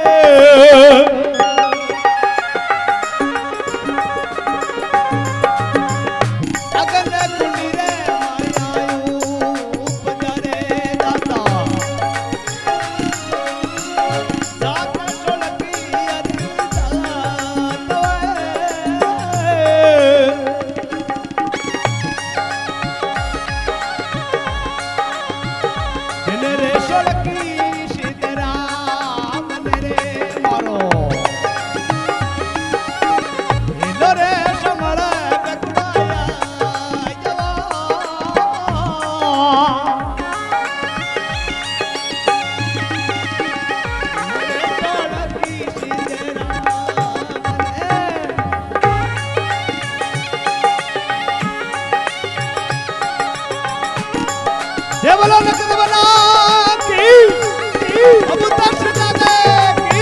ये बोलो नकद बना की अब उतर से जाते की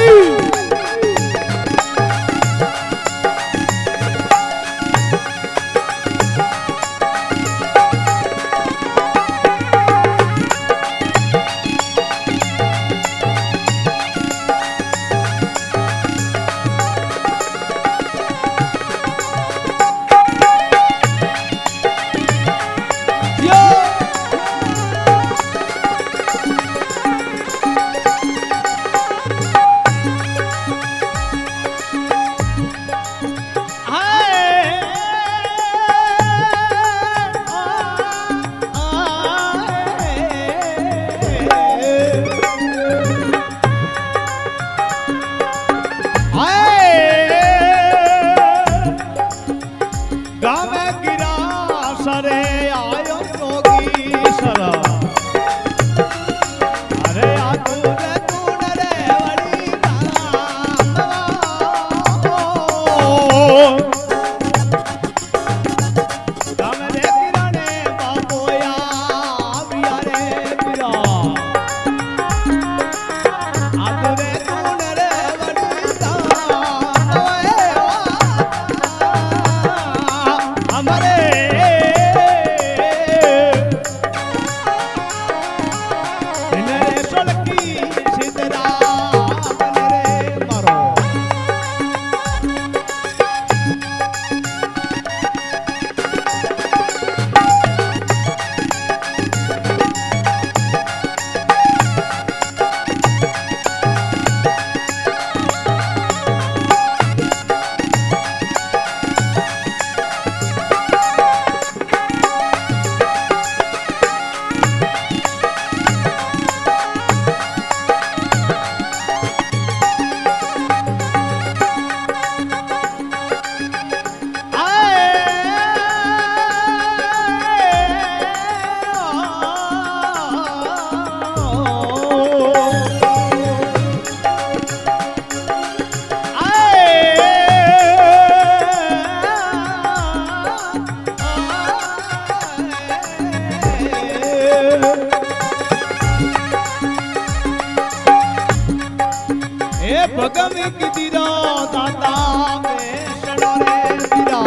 भगमी की दिरा दाता में शनोरे दिरा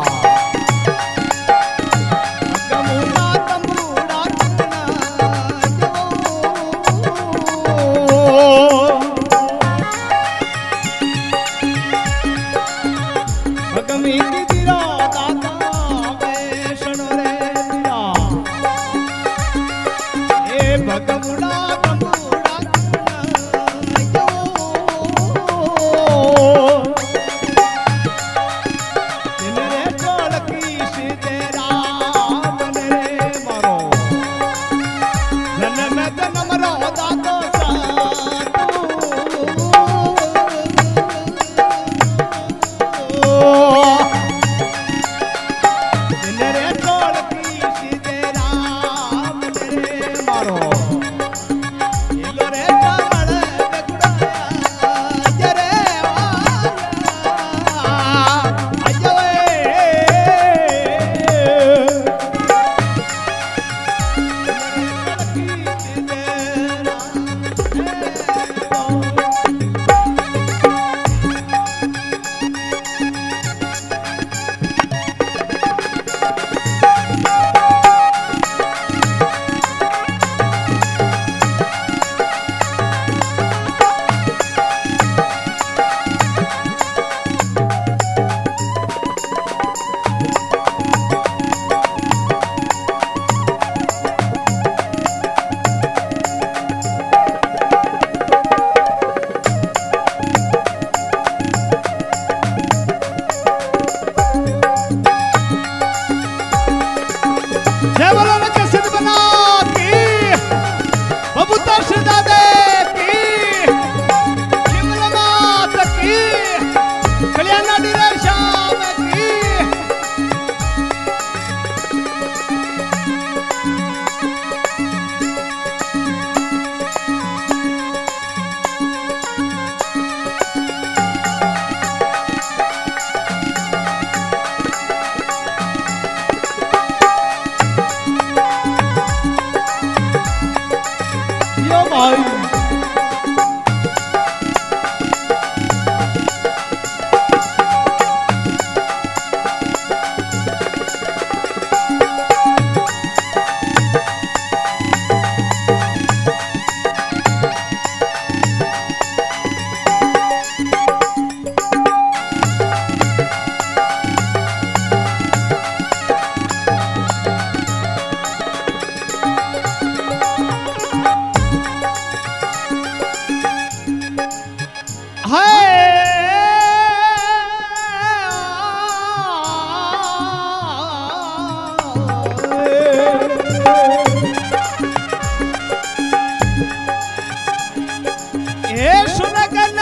भगमुना तंबूरा भगमी की दिरा दाता में शनोरे दिरा ए भगमुना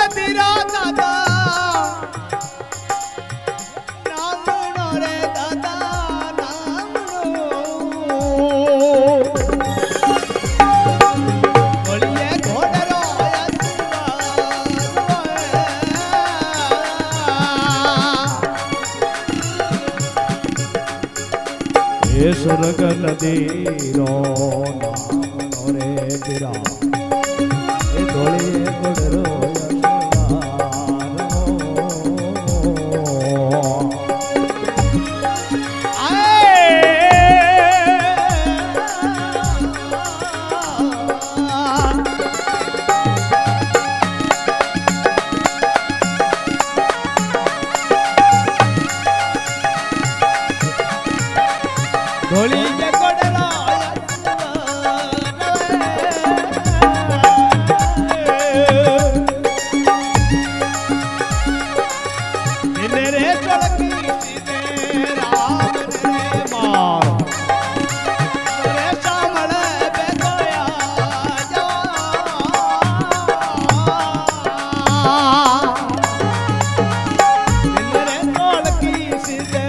रे धीरा दादा नामनो रे दादा नामनो बोलिए घोड़रो ये स्वर्ग नदी रो नामनो रे धीरा ये धोलिए घोड़रो धोली जगड़ला रे चलकी सीधे राम रे मार रे सामल बेगया जा रे चलकी सीधे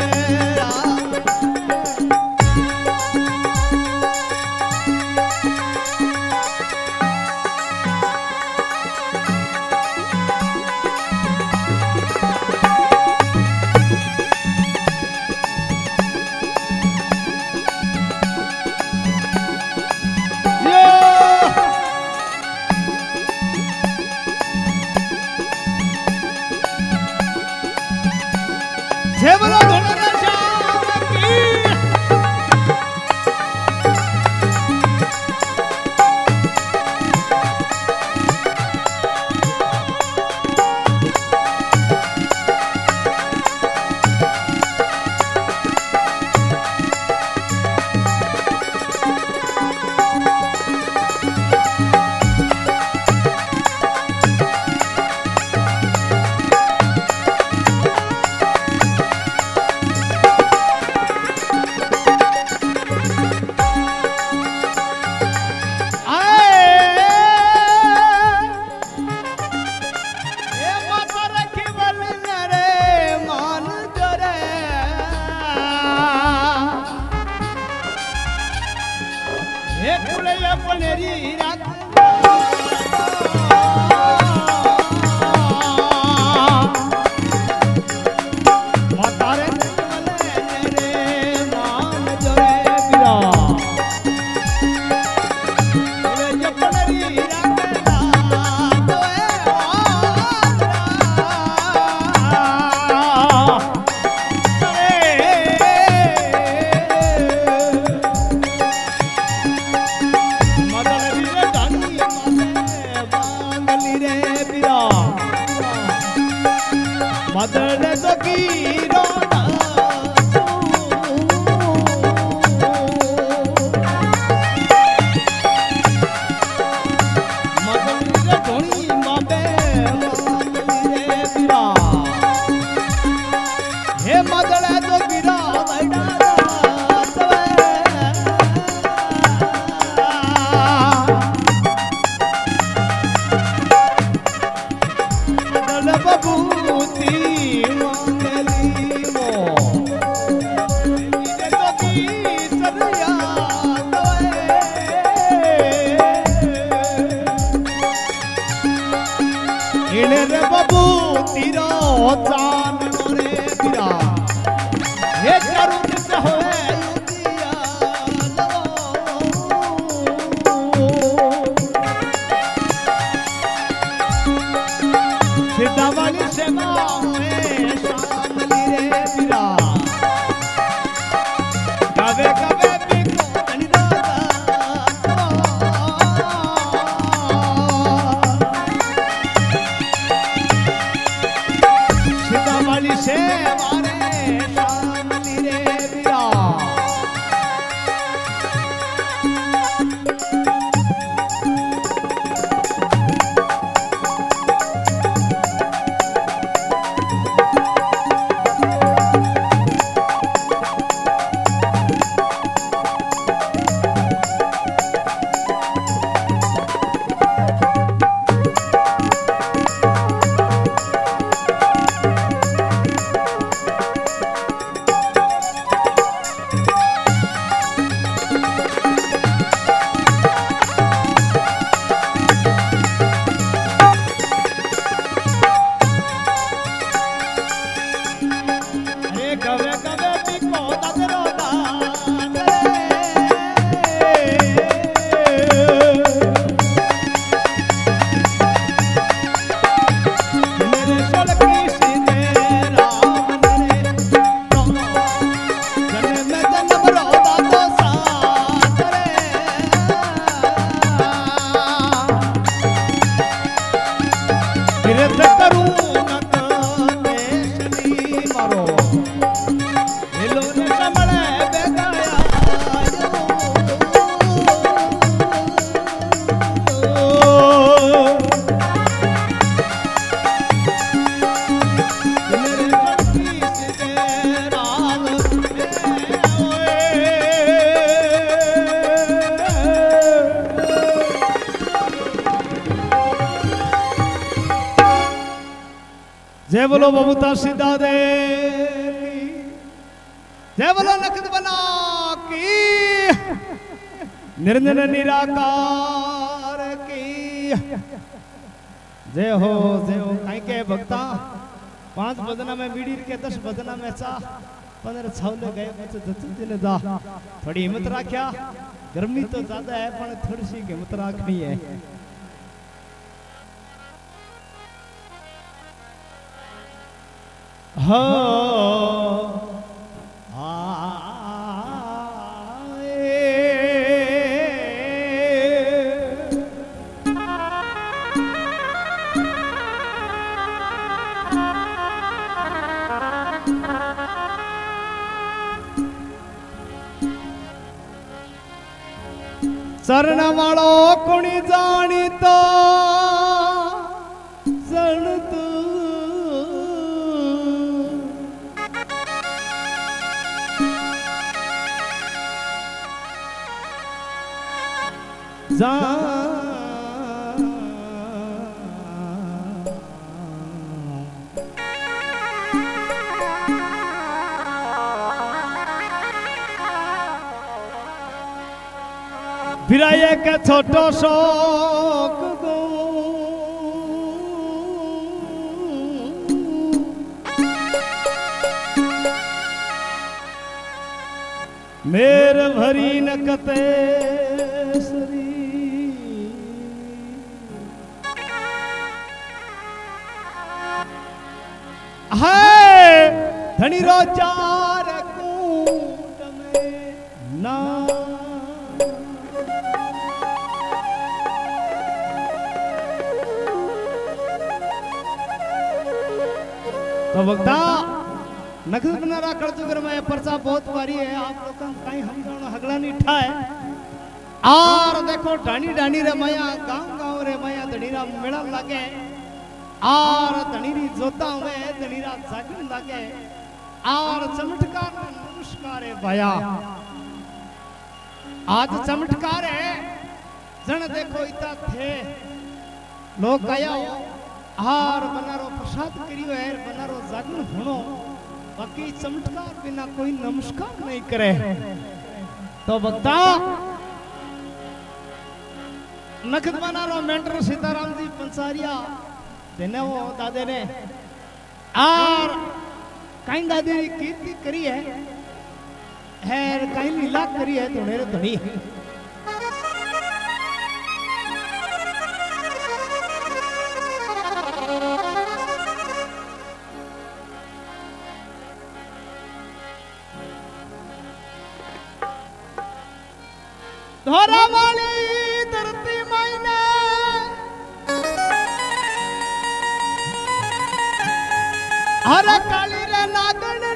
बोलो धोलरा श्याम की मदन सकीरो मदन धोनी बाबे रे बिरा हे मदन तो बिरा रे बाबू तीरो चान रे बिरा हे करुण से होए सीधा वाली सेवा में शामली रे बिरा कवे कवे से मारे शामली रे बिरा जय बोलो बबूता सीधा दे की, जय बोलो नखत बना की, निरंजन निराकार की जय हो कहीं के भक्ता 5 भजना में बीड़ी के 10 भजना में चा 15 छावले गए दिन दा थोड़ी हिम्मत रखा गर्मी तो ज्यादा है पर थोड़ी सी हिम्मत रखनी है हो शरण वालो कुणी जानी तो शरण तू जा फिर आए के छोटो शोक गो मेर भरी न कते सरी है धनी रोजार कूट में ना तो भक्ता नखत बनारा कड़चुगर में परचा बहुत बारी है आप लोग कहीं हम दोनों हगला नहीं ठा है और देखो डानी डानी रे माया गांव रे माया धनीरा मेला लागे और धनीरी जोता हुए धनीरा जागन लागे और चमत्कार में नमस्कार है भाया आज चमत्कार है जन देखो इतना थे लोग गया हार बनारो प्रसाद करियो है बनारो जागरण होनो बाकी चमत्कार बिना कोई नमस्कार नहीं करे तो बता नखत बनारो मेंटर सीताराम जी पंसारिया देने वो दादे ने और कहीं दादे ने कीर्ति करी है कहीं लीला करी है धोने रे धनी धोरा वाली धरती मायने हर काली रे नागन